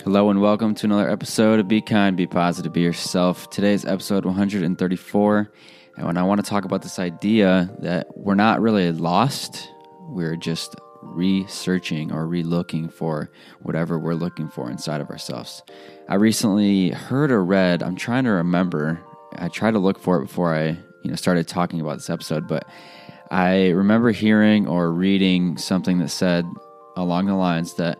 Hello and welcome to another episode of Be Kind, Be Positive, Be Yourself. Today's episode 134, and when I want to talk about this idea that we're not really lost, we're just researching or re-looking for whatever we're looking for inside of ourselves. I recently heard or read, I'm trying to remember, I tried to look for it before I started talking about this episode, but I remember hearing or reading something that said along the lines that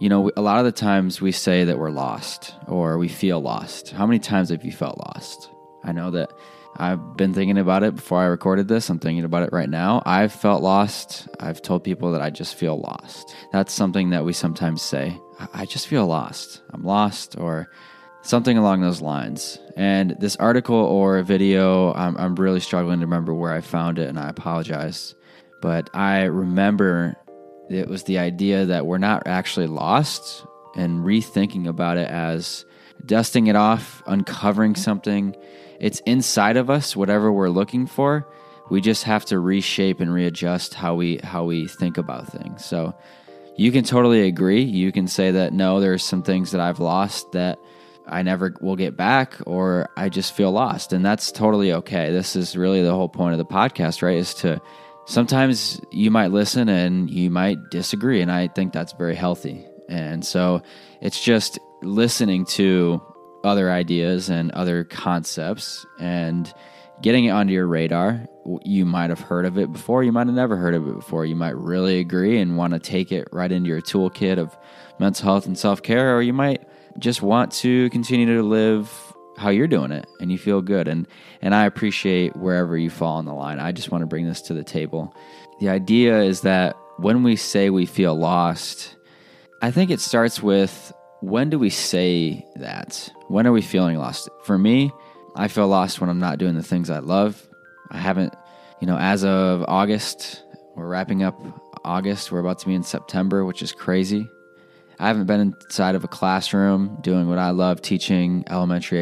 a lot of the times we say that we're lost or we feel lost. How many times have you felt lost? I know that I've been thinking about it before I recorded this. I'm thinking about it right now. I've felt lost. I've told people that I just feel lost. That's something that we sometimes say. I just feel lost. I'm lost, or something along those lines. And this article or video, I'm really struggling to remember where I found it, and I apologize. But I remember it was the idea that we're not actually lost, and rethinking about it as dusting it off, uncovering something. It's inside of us, whatever we're looking for. We just have to reshape and readjust how we think about things. So you can totally agree. You can say that, no, there's some things that I've lost that I never will get back, or I just feel lost. And that's totally okay. This is really the whole point of the podcast, right? Is to sometimes you might listen and you might disagree, and I think that's very healthy. And so it's just listening to other ideas and other concepts and getting it onto your radar. You might have heard of it before. You might have never heard of it before. You might really agree and want to take it right into your toolkit of mental health and self-care, or you might just want to continue to live how you're doing it and you feel good. And I appreciate wherever you fall on the line. I just want to bring this to the table. The idea is that when we say we feel lost, I think it starts with, when do we say that? When are we feeling lost? For me, I feel lost when I'm not doing the things I love. I haven't, as of August, we're wrapping up August. We're about to be in September, which is crazy. I haven't been inside of a classroom doing what I love, teaching elementary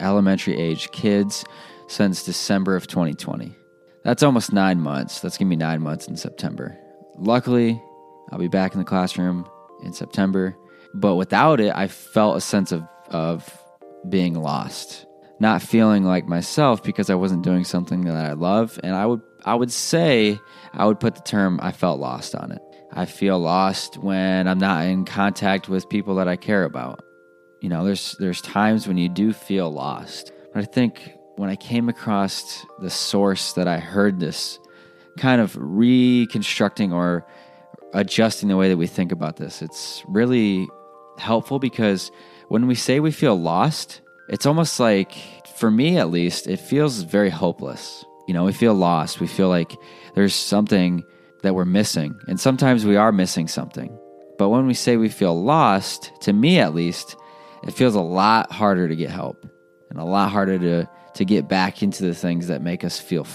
age kids, since December of 2020. That's almost 9 months. That's going to be 9 months in September. Luckily, I'll be back in the classroom in September. But without it, I felt a sense of being lost, not feeling like myself because I wasn't doing something that I love. And I would say, I would put the term I felt lost on it. I feel lost when I'm not in contact with people that I care about. There's times when you do feel lost. But I think when I came across the source that I heard this kind of reconstructing or adjusting the way that we think about this, it's really helpful, because when we say we feel lost, it's almost like, for me at least, it feels very hopeless. We feel lost. We feel like there's something that we're missing. And sometimes we are missing something. But when we say we feel lost, to me at least, it feels a lot harder to get help and a lot harder to get back into the things that make us feel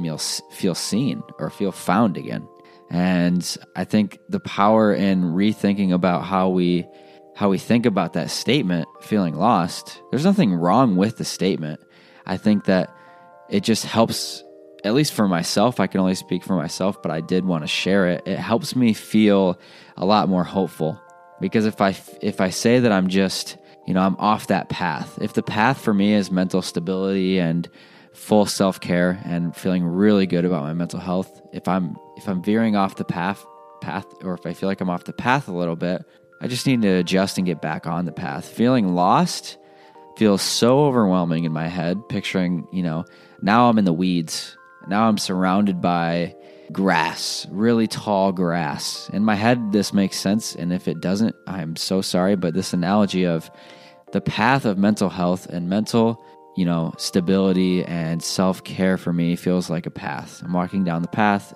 seen or feel found again. And I think the power in rethinking about how we think about that statement, feeling lost, there's nothing wrong with the statement. I think that it just helps. At least for myself, I can only speak for myself, but I did want to share it. It helps me feel a lot more hopeful, because if I say that I'm just, I'm off that path, if the path for me is mental stability and full self-care and feeling really good about my mental health, if I'm veering off the path, or if I feel like I'm off the path a little bit, I just need to adjust and get back on the path. Feeling lost feels so overwhelming in my head, picturing, now I'm in the weeds. Now I'm surrounded by grass, really tall grass. In my head, this makes sense. And if it doesn't, I'm so sorry. But this analogy of the path of mental health and mental, stability and self-care for me feels like a path. I'm walking down the path.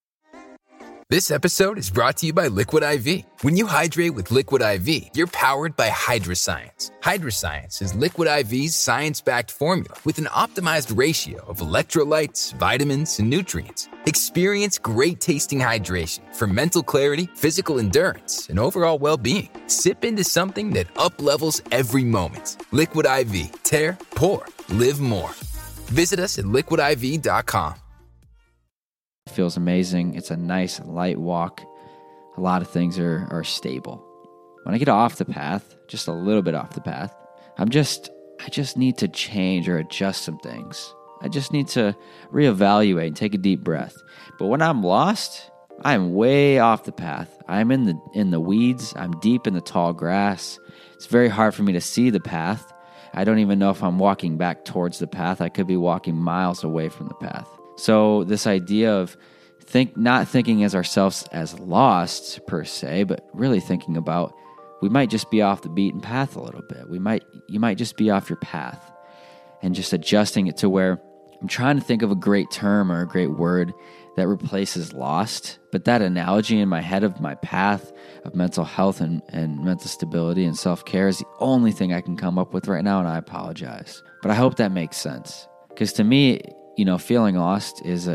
This episode is brought to you by Liquid IV. When you hydrate with Liquid IV, you're powered by Hydroscience. Hydroscience is Liquid IV's science-backed formula with an optimized ratio of electrolytes, vitamins, and nutrients. Experience great-tasting hydration for mental clarity, physical endurance, and overall well-being. Sip into something that up-levels every moment. Liquid IV. Tear, pour, live more. Visit us at liquidiv.com. It feels amazing. It's a nice light walk. A lot of things are stable. when I get off the path, just a little bit off the path, I just need to change or adjust some things. I just need to reevaluate and take a deep breath. But when I'm lost, I'm way off the path. I'm in the weeds. I'm deep in the tall grass. It's very hard for me to see the path. I don't even know if I'm walking back towards the path. I could be walking miles away from the path. So this idea of not thinking as ourselves as lost per se, but really thinking about we might just be off the beaten path a little bit. You might just be off your path, and just adjusting it to where I'm trying to think of a great term or a great word that replaces lost. But that analogy in my head of my path of mental health and mental stability and self-care is the only thing I can come up with right now, and I apologize. But I hope that makes sense. Because to me, feeling lost is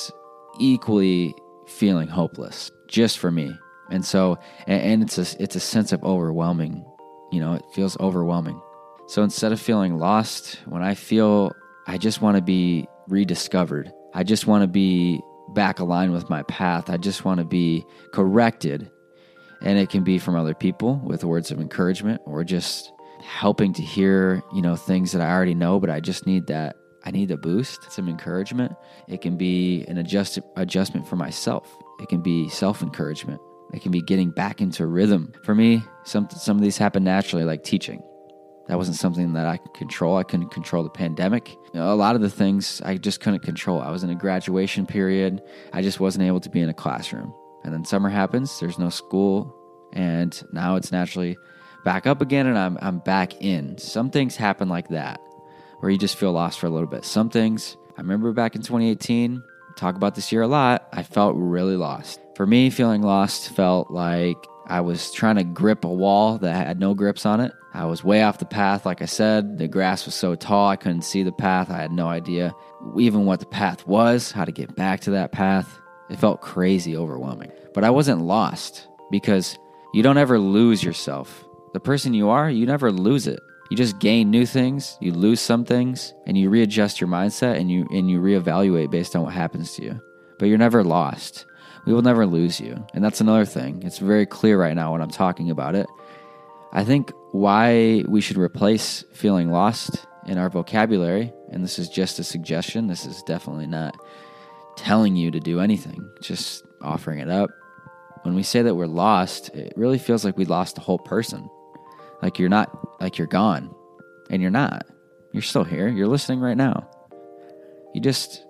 equally feeling hopeless, just for me. And so, and it's a sense of overwhelming, it feels overwhelming. So instead of feeling lost, when I feel I just want to be rediscovered, I just want to be back aligned with my path, I just want to be corrected. And it can be from other people with words of encouragement, or just helping to hear, things that I already know, but I just need that. I need a boost, some encouragement. It can be an adjustment for myself. It can be self-encouragement. It can be getting back into rhythm. For me, some of these happen naturally, like teaching. That wasn't something that I could control. I couldn't control the pandemic. A lot of the things I just couldn't control. I was in a graduation period. I just wasn't able to be in a classroom. And then summer happens. There's no school. And now it's naturally back up again, and I'm back in. Some things happen like that, where you just feel lost for a little bit. Some things, I remember back in 2018, talk about this year a lot, I felt really lost. For me, feeling lost felt like I was trying to grip a wall that had no grips on it. I was way off the path, like I said. The grass was so tall, I couldn't see the path. I had no idea even what the path was, how to get back to that path. It felt crazy overwhelming. But I wasn't lost, because you don't ever lose yourself. The person you are, you never lose it. You just gain new things, you lose some things, and you readjust your mindset, and you reevaluate based on what happens to you. But you're never lost. We will never lose you. And that's another thing. It's very clear right now when I'm talking about it. I think why we should replace feeling lost in our vocabulary, and this is just a suggestion, this is definitely not telling you to do anything, just offering it up. When we say that we're lost, it really feels like we lost a whole person. Like you're gone. And you're not. You're still here. You're listening right now. You just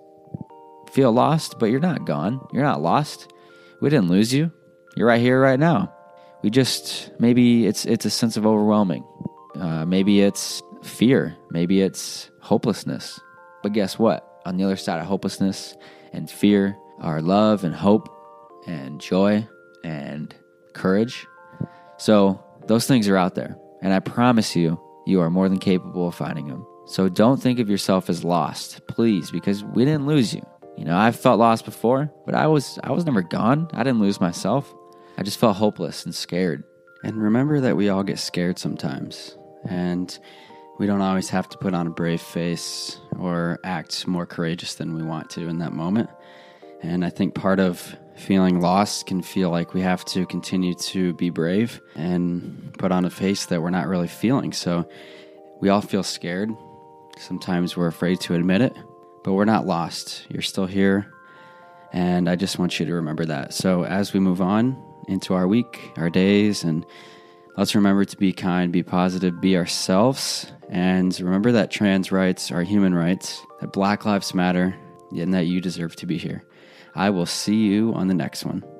feel lost, but you're not gone. You're not lost. We didn't lose you. You're right here, right now. We just, maybe it's a sense of overwhelming. Maybe it's fear. Maybe it's hopelessness. But guess what? On the other side of hopelessness and fear are love and hope and joy and courage. So those things are out there. And I promise you, you are more than capable of finding them. So don't think of yourself as lost, please, because we didn't lose you. I've felt lost before, but I was never gone. I didn't lose myself. I just felt hopeless and scared. And remember that we all get scared sometimes. And we don't always have to put on a brave face or act more courageous than we want to in that moment. And I think part of feeling lost can feel like we have to continue to be brave and put on a face that we're not really feeling. So we all feel scared. Sometimes we're afraid to admit it, but we're not lost. You're still here. And I just want you to remember that. So as we move on into our week, our days, and let's remember to be kind, be positive, be ourselves. And remember that trans rights are human rights, that Black Lives Matter, and that you deserve to be here. I will see you on the next one.